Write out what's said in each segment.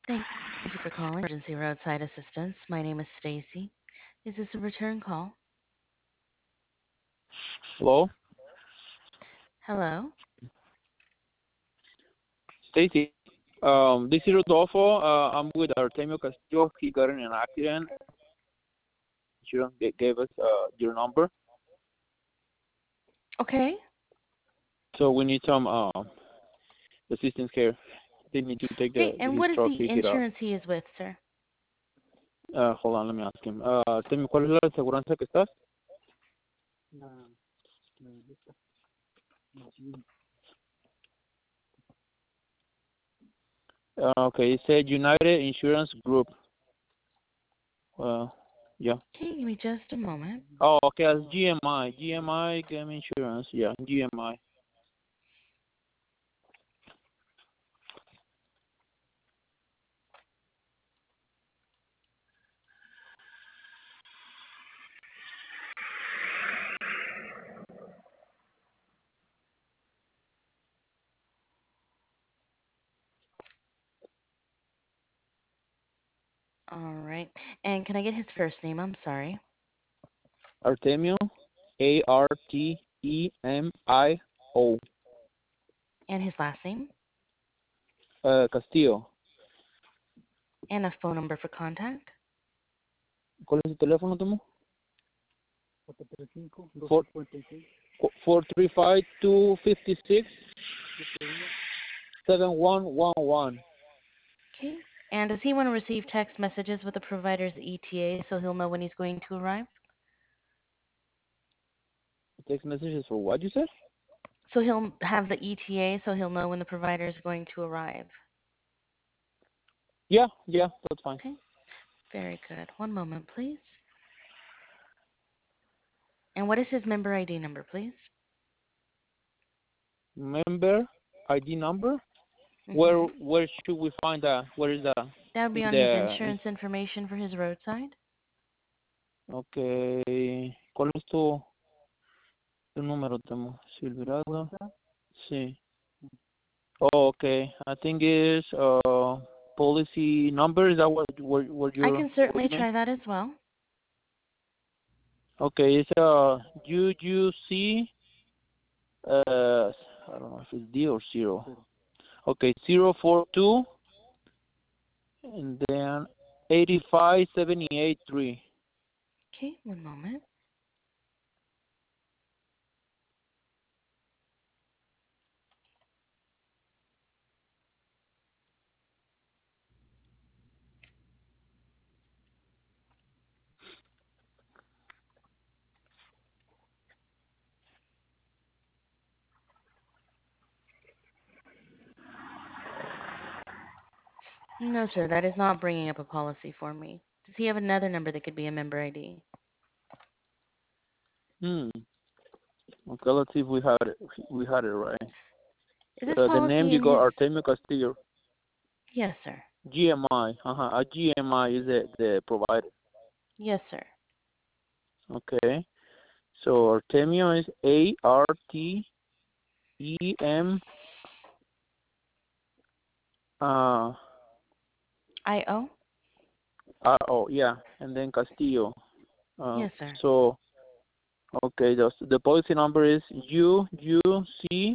Thank you for calling Emergency Roadside Assistance. My name is Stacy. Is this a return call? Hello, Hello? Stacy. This is Rodolfo. I'm with Artemio Castillo. He got in an accident. Insurance gave us your number, Okay. so we need some assistance here. They need to take Okay, and his what is truck, the pick it up. insurance he is with, sir? Hold on, let me ask him. Artemio, ¿cuál es la aseguranza que estás? Okay, it said United Insurance Group. Uh, yeah. Okay, give me just a moment. Oh, okay, it's GMI. GMI Game Insurance. Yeah, GMI. All right. And can I get his first name? I'm sorry. Artemio, Artemio. And his last name? Castillo. And a phone number for contact? ¿Cuál es su teléfono, Tomo? 435-256-7111. Okay. And does he want to receive text messages with the provider's ETA so he'll know when he's going to arrive? Text messages for what you said? So he'll have the ETA so he'll know when the provider is going to arrive. Yeah, that's fine. Okay. Very good. One moment, please. And what is his member ID number, please? Member ID number? Mm-hmm. Where should we find that? Where is that? That would be In on his the insurance information for his roadside. okay. ¿Cuál es tu número, Tomo? Silverado. Sí. Oh, okay. I think it's policy number. Is that what I you can certainly mean? try that as well. Okay, it's UUC I don't know if it's D or zero. Okay, 042 and then 85783. Okay, one moment. No, sir, that is not bringing up a policy for me. Does he have another number that could be a member ID? Hmm. Okay, let's see if we had it right. Is this The name policy you in got his? Artemio Castillo. Yes, sir. GMI. A GMI is the provider. Yes, sir. Okay. So Artemio is ARTEM uh IO? oh yeah, and then Castillo. Yes, sir. So okay, the policy number is UUC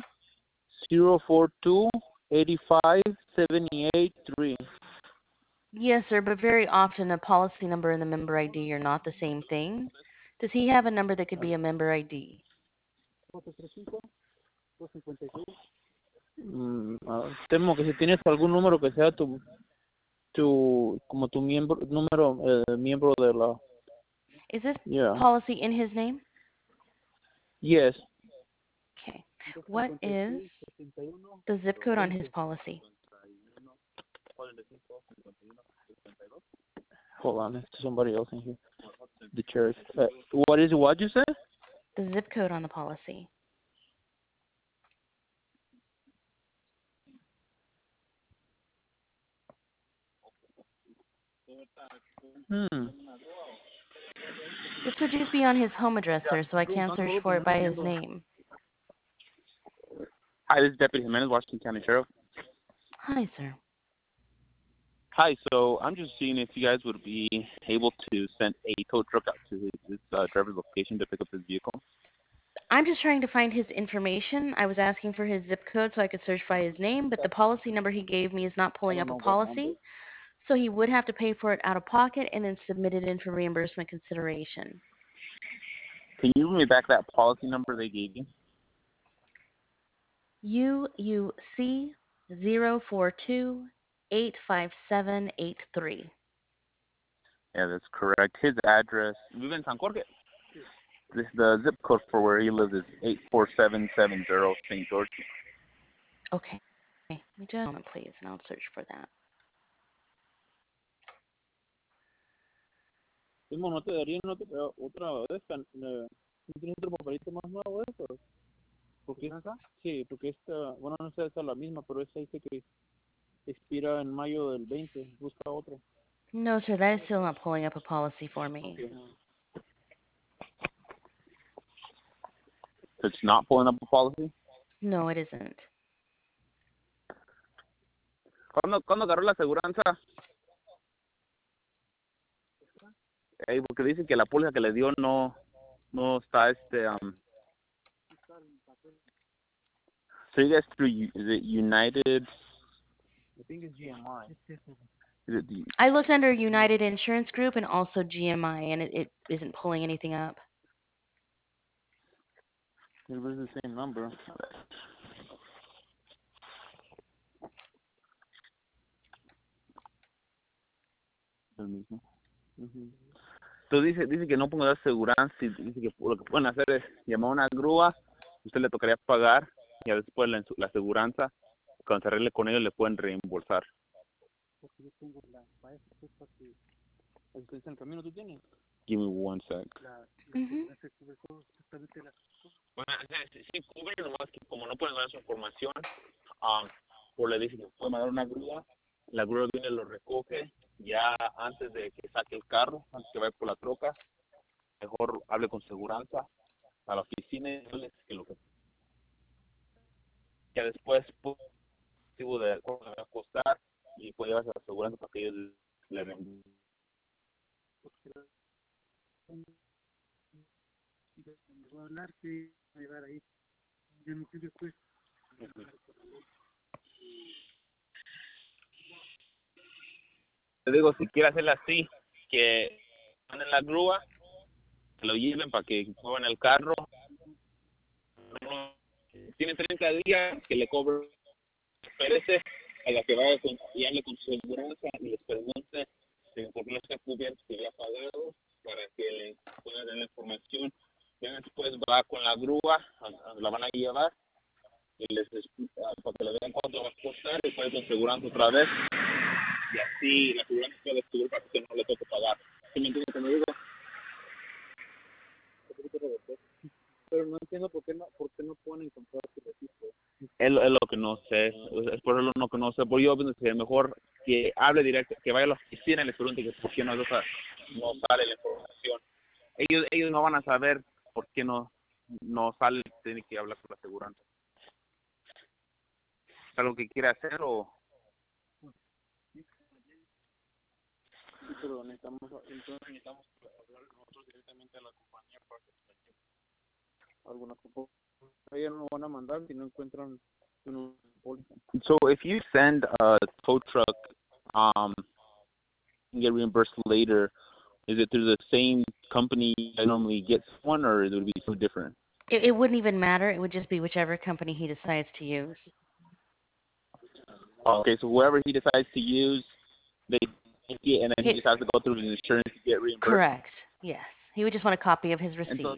042 85783. Yes, sir, but very often a policy number and the member ID are not the same thing. Does he have a number that could be a member ID? Temo que si tienes algún número que sea como tu miembro de la. Is this Yeah. policy in his name? Yes. Okay. What is the zip code on his policy? Hold on, there's somebody else in here. The church. What you said? The zip code on the policy. Hmm. This would just be on his home address, sir, so I can't search for it by his name. Hi, this is Deputy Jimenez, Washington County Sheriff. Hi, sir. Hi, so I'm just seeing if you guys would be able to send a tow truck out to his driver's location to pick up his vehicle. I'm just trying to find his information. I was asking for his zip code so I could search by his name, but the policy number he gave me is not I pulling don't up a know what number. policy, so he would have to pay for it out of pocket and then submit it in for reimbursement consideration. Can you give me back that policy number they gave you? UUC 042-85783. Yeah, that's correct. His address, we live in San Jorge. The zip code for where he lives is 84770 St. George. Okay. Let me just a moment, please, and I'll search for that. Primo, ¿no te darían otra vez? ¿No tienes otro papelito más nuevo de eso? Porque sí, porque esta, bueno, no sé, esta es la misma, pero esta dice que expira en mayo del 20. Busca otra. No, sir, that is still not pulling up a policy for me. Okay. It's not pulling up a policy. No, it isn't. ¿Cuándo agarró la aseguranza? Porque dicen que la póliza que le dio no está So you guys through is it United? I think it's GMI. Is it the I looked under United Insurance Group and also GMI, and it isn't pulling anything up. It was the same number. el mismo? Entonces dice que no ponga la aseguranza y dice que lo que pueden hacer es llamar a una grúa, usted le tocaría pagar y después la aseguranza, cuando se arregle con ellos le pueden reembolsar. Porque yo tengo la maestra para que ¿estás en el camino tú tienes? Give me one sec. Bueno, sí cubre, nomás que como no pueden dar su información, pues le dice que puede mandar una grúa, la grúa viene y lo recoge ya antes de que saque el carro, antes que vaya por la troca, mejor hable con seguranza a la oficina y les que lo que después pues, de cuánto le va a costar y puede llevarse a la seguranza para que ellos le den. Voy a hablar, sí, a llegar ahí. Yo no sé después. Te digo, si quiere hacerla así, que manden la grúa, que lo lleven para que muevan el carro. Tiene 30 días que le cobren, espérese a la que vaya y hable con su seguranza y les pregunte si por no está cubierto, si le ha pagado, para que le puedan dar la información. Ya después va con la grúa, la van a llevar y para que le vean cuánto va a costar y puede con seguranza otra vez. Y así la seguridad puede cubrir para que no le toque pagar. ¿Sí me entiendes cómo digo? Pero no entiendo por qué no pueden encontrar su registro. Es lo que no sé, es por eso lo que no sé. Por yo pienso que mejor que hable directo, que vaya a la oficina y les pregunte que por qué no sale la información. Ellos no van a saber por qué no sale, tiene que hablar con la aseguranza. ¿Es algo que quiere hacer o...? Sí, pero necesitamos hablar nosotros directamente a la compañía para que alguna cosa. Ellos no lo van a mandar si no encuentran una póliza. So if you send a tow truck, and get reimbursed later, is it through the same company that normally gets one, or it would be so different? It wouldn't even matter. It would just be whichever company he decides to use. Okay, so whoever he decides to use, they take it, and then he just has to go through the insurance to get reimbursed. Correct. Yes. He would just want a copy of his receipt.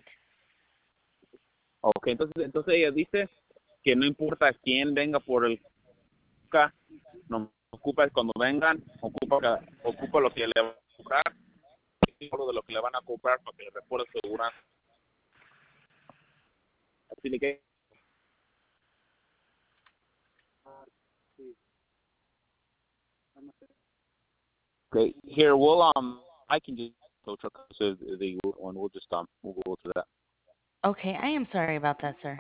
Entonces ella dice que no importa quién venga por el carro, no ocupa cuando vengan, ocupa lo que le van a cobrar, de lo que le van a cobrar para que le reporte seguranza. Así que okay, here I can just tow truck so the one we'll just we'll go through that. Okay, I am sorry about that, sir.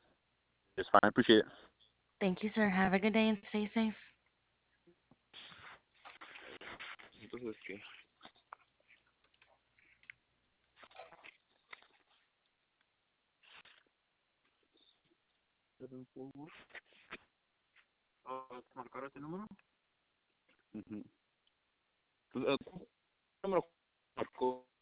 It's fine, I appreciate it. Thank you, sir. Have a good day and stay safe. entonces que ¿Marcar este número? Ujú. Pues, ¿qué número marcó?